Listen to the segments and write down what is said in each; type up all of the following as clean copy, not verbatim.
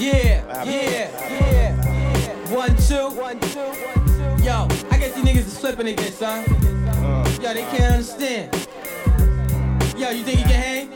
Yeah. 1, 2. Yo, I guess these niggas is slipping again, son. Yo, they can't understand. Yo, you think you can hang?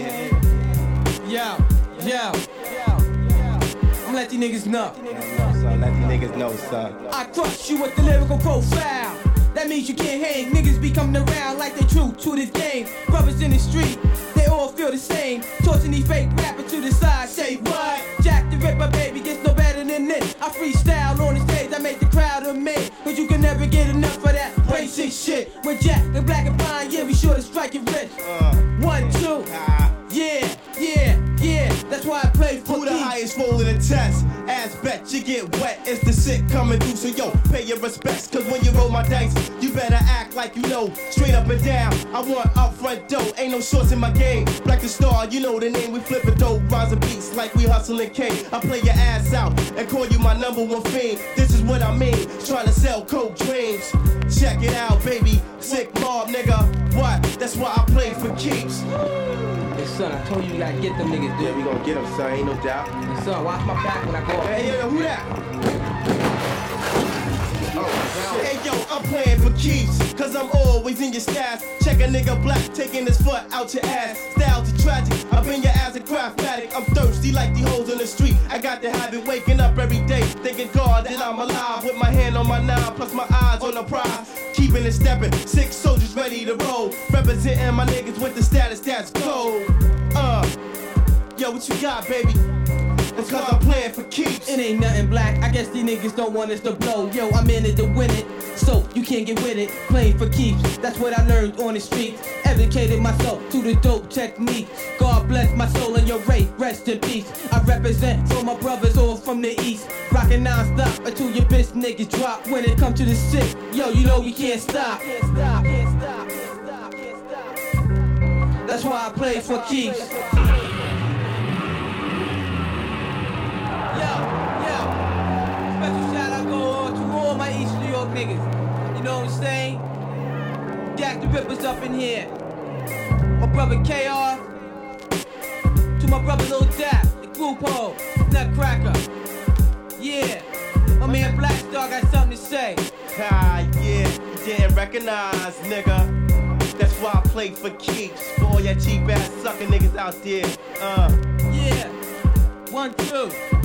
Yo. I'ma let these niggas know. Let these niggas know, son. I crush you with the lyrical profile. That means you can't hang. Niggas be coming around like they true to this game. Brothers in the street, they all feel the same. Torching these fake rappers to the side. Say what? Jack the Ripper, baby, gets no better than this. I freestyle on the stage, I make the crowd amazed. Cause you can never get enough of that basic shit. With Jack, the Black and Pine, yeah, we sure to strike it rich. 1, 2. Yeah. That's why I play for Who the highest roll in the test? Ass bet you get wet. It's the shit coming through, so yo, pay your respects. Cause when you roll my dice, you better act like you know. Straight up and down, I want upfront dough. Ain't no shorts in my game. Black the Star, you know the name. We flippin' dope, rising beats like we hustlin' K. I play your ass out and call you my #1 fiend. This is what I mean, trying to sell coke dreams. Check it out, baby. Sick mob, nigga. What? That's why I play for keeps. Hey, son, I told you you gotta get them niggas, dude. Yeah, we gon' get them, son, ain't no doubt. Hey, son, watch my back when I go up. Hey, yo, who that? Hey yo, I'm playing for keeps, cause I'm always in your stats. Check a nigga black, taking his foot out your ass. Style to tragic, I've been your ass a craftmatic. I'm thirsty like the hoes on the street. I got to have it waking up every day, thanking God that I'm alive. With my hand on my 9, plus my eyes on the prize. Keeping it stepping, 6 soldiers ready to roll. Representing my niggas with the status that's gold. Yo, what you got, baby? It's cause I'm playing for keeps. It ain't nothing black, I guess these niggas don't want us to blow. Yo, I'm in it to win it, so you can't get with it. Playing for keeps, that's what I learned on the streets. Educated myself to the dope technique. God bless my soul and your race, rest in peace. I represent for my brothers all from the east. Rockin' non-stop until your bitch niggas drop. When it come to the shit, yo, you know we can't stop. That's why I play for keeps. Special shout out go on to all my East New York niggas. You know what I'm saying? Jack the Ripper's up in here. My brother KR. To my brother Lil Dap, the Grupo, Nutcracker. Yeah. My man Black Star got something to say. Yeah, you didn't recognize, nigga. That's why I play for keeps. For all ya cheap ass sucking niggas out there. Yeah. 1, 2.